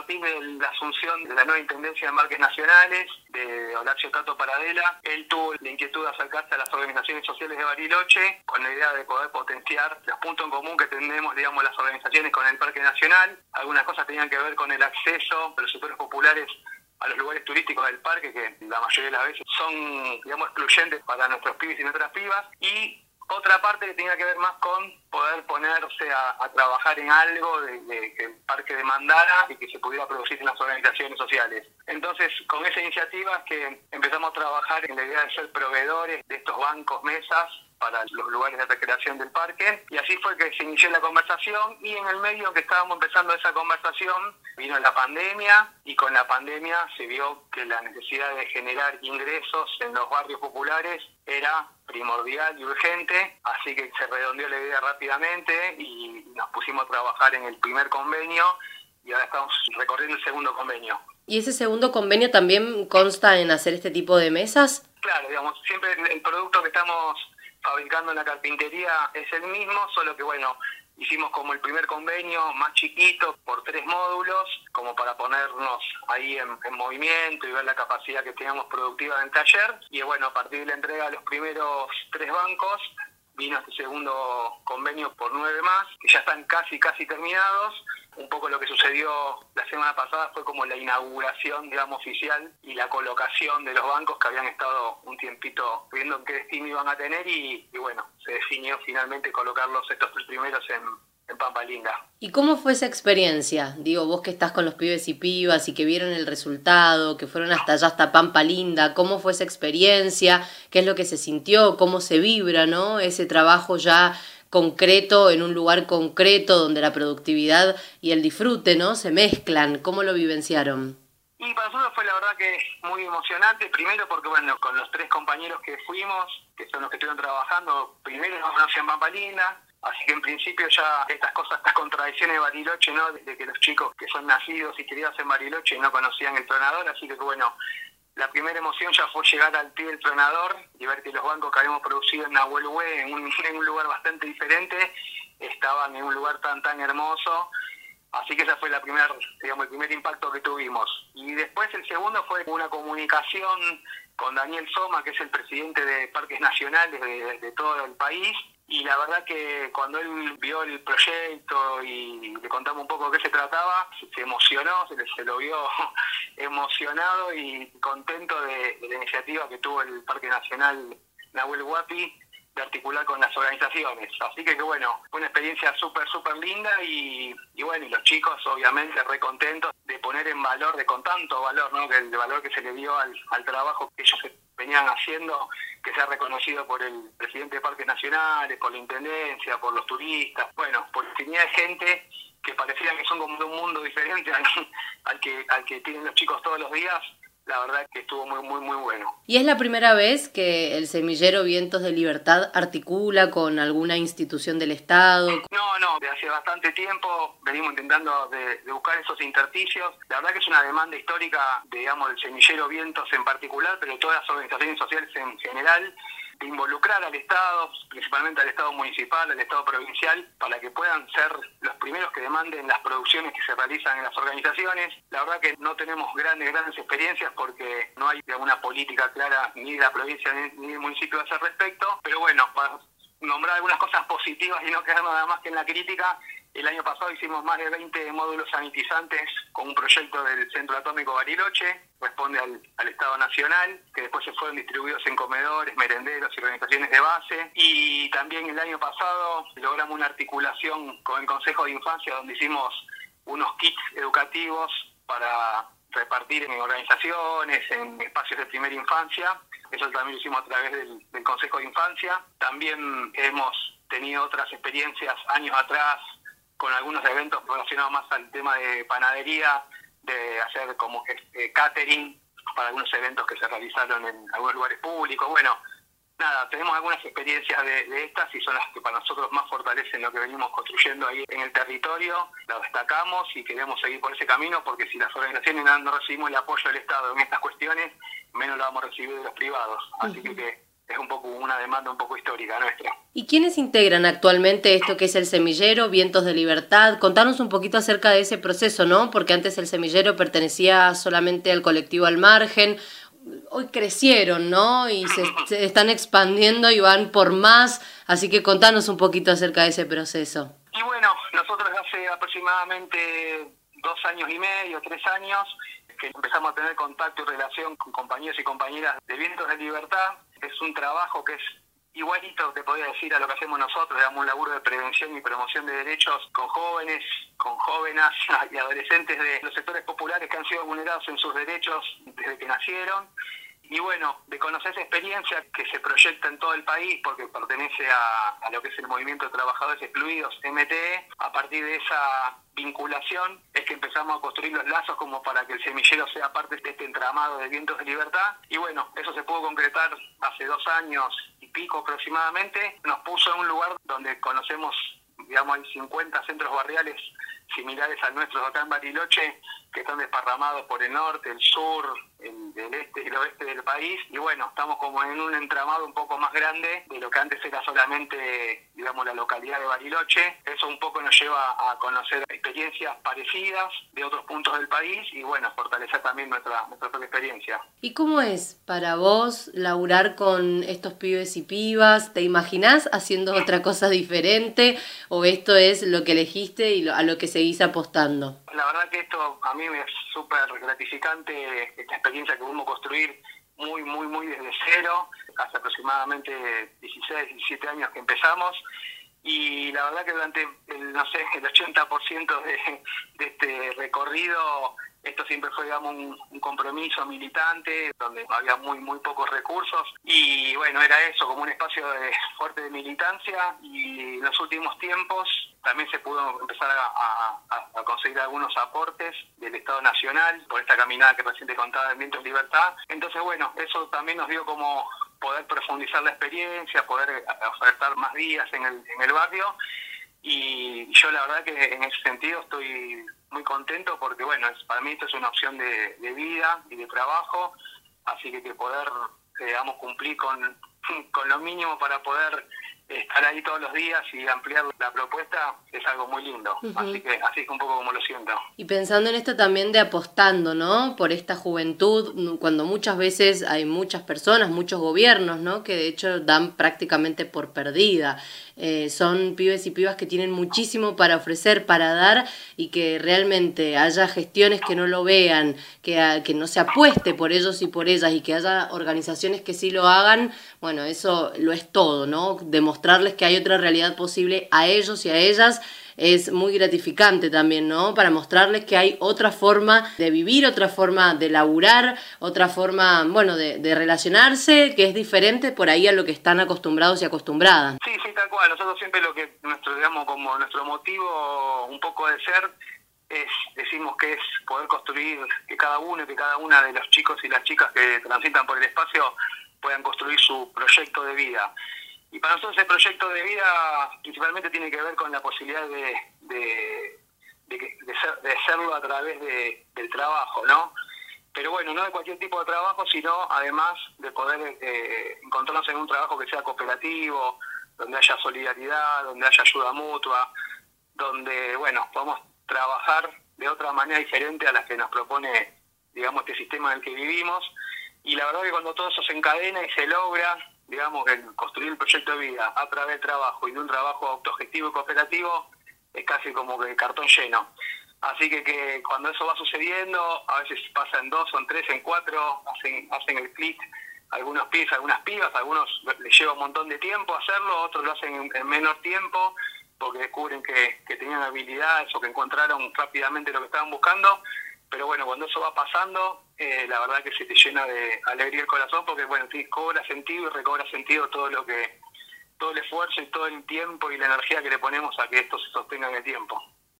partir de la asunción de la nueva Intendencia de Parques Nacionales, de Horacio Tato Paradela, él tuvo la inquietud de acercarse a las organizaciones sociales de Bariloche con la idea de poder potenciar los puntos en común que tenemos, digamos, las organizaciones con el Parque Nacional. Algunas cosas tenían que ver con el acceso de los sectores populares a los lugares turísticos del parque, que la mayoría de las veces son, digamos, excluyentes para nuestros pibes y nuestras pibas, y otra parte que tenía que ver más con poder ponerse a trabajar en algo que el parque demandara y que se pudiera producir en las organizaciones sociales. Entonces, con esa iniciativa es que empezamos a trabajar en la idea de ser proveedores de estos bancos, mesas, para los lugares de recreación del parque, y así fue que se inició la conversación, y en el medio en que estábamos empezando esa conversación vino la pandemia, y con la pandemia se vio que la necesidad de generar ingresos en los barrios populares era primordial y urgente, así que se redondeó la idea rápidamente y nos pusimos a trabajar en el primer convenio, y ahora estamos recorriendo el segundo convenio. ¿Y ese segundo convenio también consta en hacer este tipo de mesas? Claro, digamos, siempre el producto que estamos fabricando en la carpintería es el mismo, solo que bueno, hicimos como el primer convenio más chiquito por 3 módulos, como para ponernos ahí en movimiento y ver la capacidad que teníamos productiva en el taller, y bueno, a partir de la entrega de los primeros 3 bancos, vino este segundo convenio por 9 más, que ya están casi terminados. Un poco lo que sucedió la semana pasada fue como la inauguración, digamos, oficial, y la colocación de los bancos que habían estado un tiempito viendo qué destino iban a tener, y bueno, se definió finalmente colocarlos estos 3 primeros en Pampa Linda. ¿Y cómo fue esa experiencia? Digo, vos que estás con los pibes y pibas y que vieron el resultado, que fueron hasta allá, hasta Pampa Linda, ¿cómo fue esa experiencia? ¿Qué es lo que se sintió? ¿Cómo se vibra, no? Ese trabajo ya concreto, en un lugar concreto, donde la productividad y el disfrute, ¿no?, se mezclan. ¿Cómo lo vivenciaron? Y para nosotros fue la verdad que muy emocionante, primero porque bueno, con los 3 compañeros que fuimos, que son los que estuvieron trabajando, primero nos conocían Pampa Linda, así que en principio ya estas cosas, estas contradicciones de Bariloche, ¿no?, de que los chicos que son nacidos y criados en Bariloche no conocían el tronador, así que bueno, la primera emoción ya fue llegar al pie del tronador y ver que los bancos que habíamos producido en Nahuel Hué, en un lugar bastante diferente, estaban en un lugar tan hermoso. Así que esa fue el primer impacto que tuvimos. Y después el segundo fue una comunicación con Daniel Soma, que es el presidente de Parques Nacionales de todo el país. Y la verdad que cuando él vio el proyecto y le contamos un poco de qué se trataba, se emocionó, se lo vio emocionado y contento de la iniciativa que tuvo el Parque Nacional Nahuel Huapi de articular con las organizaciones. Así que bueno, fue una experiencia súper linda, y bueno, y los chicos obviamente re contentos de poner en valor, con tanto valor, ¿no?, que el valor que se le dio al trabajo que ellos venían haciendo, que sea reconocido por el presidente de Parques Nacionales, por la Intendencia, por los turistas, bueno, por infinidad de gente que parecían que son como de un mundo diferente al que tienen los chicos todos los días. La verdad que estuvo muy bueno. ¿Y es la primera vez que el semillero Vientos de Libertad articula con alguna institución del Estado? No, de hace bastante tiempo venimos intentando de buscar esos intersticios. La verdad que es una demanda histórica, digamos, del semillero Vientos en particular, pero de todas las organizaciones sociales en general, de involucrar al Estado, principalmente al Estado municipal, al Estado provincial, para que puedan ser los primeros que demanden las producciones que se realizan en las organizaciones. La verdad que no tenemos grandes experiencias porque no hay una política clara ni de la provincia ni del municipio a ese respecto, pero bueno, para nombrar algunas cosas positivas y no quedarnos nada más que en la crítica, el año pasado hicimos más de 20 módulos sanitizantes con un proyecto del Centro Atómico Bariloche, responde al Estado Nacional, que después se fueron distribuidos en comedores, merenderos y organizaciones de base. Y también el año pasado logramos una articulación con el Consejo de Infancia, donde hicimos unos kits educativos para repartir en organizaciones, en espacios de primera infancia. Eso también lo hicimos a través del Consejo de Infancia. También hemos tenido otras experiencias años atrás con algunos eventos relacionados más al tema de panadería, de hacer como catering para algunos eventos que se realizaron en algunos lugares públicos. Bueno, nada, tenemos algunas experiencias de estas, y son las que para nosotros más fortalecen lo que venimos construyendo ahí en el territorio. Lo destacamos y queremos seguir por ese camino, porque si las organizaciones no recibimos el apoyo del Estado en estas cuestiones, menos lo vamos a recibir de los privados. Así que es un poco una demanda un poco histórica nuestra. ¿Y quiénes integran actualmente esto que es el semillero, Vientos de Libertad? Contanos un poquito acerca de ese proceso, ¿no? Porque antes el semillero pertenecía solamente al colectivo Al Margen. Hoy crecieron, ¿no? Y se están expandiendo y van por más. Así que contanos un poquito acerca de ese proceso. Y bueno, nosotros hace aproximadamente 2 años y medio, 3 años, que empezamos a tener contacto y relación con compañeros y compañeras de Vientos de Libertad. Es un trabajo que es igualito, te podría decir, a lo que hacemos nosotros. Damos un laburo de prevención y promoción de derechos con jóvenes, con jóvenes y adolescentes de los sectores populares que han sido vulnerados en sus derechos desde que nacieron. Y bueno, de conocer esa experiencia que se proyecta en todo el país porque pertenece a lo que es el Movimiento de Trabajadores Excluidos, MTE, a partir de esa vinculación es que empezamos a construir los lazos como para que el semillero sea parte de este entramado de Vientos de Libertad. Y bueno, eso se pudo concretar hace 2 años y pico aproximadamente. Nos puso en un lugar donde conocemos, digamos, hay 50 centros barriales similares a nuestros acá en Bariloche, que están desparramados por el norte, el sur, el este y el oeste del país. Y bueno, estamos como en un entramado un poco más grande de lo que antes era solamente, digamos, la localidad de Bariloche. Eso un poco nos lleva a conocer experiencias parecidas de otros puntos del país y bueno, fortalecer también nuestra propia experiencia. ¿Y cómo es para vos laburar con estos pibes y pibas? ¿Te imaginás haciendo otra cosa diferente o esto es lo que elegiste y a lo que seguís apostando? La verdad que esto a mí me es súper gratificante, esta experiencia que pudimos construir muy desde cero, hace aproximadamente 16, 17 años que empezamos. Y la verdad que durante el 80% de este recorrido, esto siempre fue, digamos, un compromiso militante, donde había muy pocos recursos. Y bueno, era eso, como un espacio fuerte de militancia. Y en los últimos tiempos también se pudo empezar a conseguir algunos aportes del Estado Nacional por esta caminada que recién te contaba de Vientos de Libertad. Entonces, bueno, eso también nos dio como poder profundizar la experiencia, poder ofertar más días en el barrio. Y yo la verdad que en ese sentido estoy muy contento porque, bueno, para mí esto es una opción de vida y de trabajo, así que poder, digamos, cumplir con lo mínimo para poder estar ahí todos los días y ampliar la propuesta es algo muy lindo. Así es un poco como lo siento. Y pensando en esto también de apostando, ¿no? Por esta juventud, cuando muchas veces hay muchas personas, muchos gobiernos, ¿no? Que de hecho dan prácticamente por perdida. Son pibes y pibas que tienen muchísimo para ofrecer, para dar, y que realmente haya gestiones que no lo vean, que no se apueste por ellos y por ellas, y que haya organizaciones que sí lo hagan. Bueno, eso lo es todo, ¿no? Demostrarles que hay otra realidad posible a ellos y a ellas es muy gratificante también, ¿no? Para mostrarles que hay otra forma de vivir, otra forma de laburar, otra forma, bueno, de relacionarse, que es diferente por ahí a lo que están acostumbrados y acostumbradas. Sí, tal cual. Nosotros siempre digamos, como nuestro motivo un poco de ser, decimos que es poder construir que cada uno y que cada una de los chicos y las chicas que transitan por el espacio puedan construir su proyecto de vida. Y para nosotros ese proyecto de vida principalmente tiene que ver con la posibilidad de hacerlo a través del trabajo, ¿no? Pero bueno, no de cualquier tipo de trabajo, sino además de poder encontrarnos en un trabajo que sea cooperativo, donde haya solidaridad, donde haya ayuda mutua, donde, bueno, podamos trabajar de otra manera diferente a las que nos propone, digamos, este sistema en el que vivimos. Y la verdad que cuando todo eso se encadena y se logra, digamos, construir el proyecto de vida a través del trabajo y de un trabajo autogestivo y cooperativo, es casi como que cartón lleno. Así que cuando eso va sucediendo, a veces pasa en 2, en 3, en 4, hacen el clic algunos pibes, algunas pibas, algunos les lleva un montón de tiempo hacerlo, otros lo hacen en menor tiempo, porque descubren que tenían habilidades o que encontraron rápidamente lo que estaban buscando. Pero bueno, cuando eso va pasando, la verdad que se te llena de alegría el corazón, porque bueno, cobra sentido y recobra sentido todo el esfuerzo y todo el tiempo y la energía que le ponemos a que esto se sostenga en el tiempo.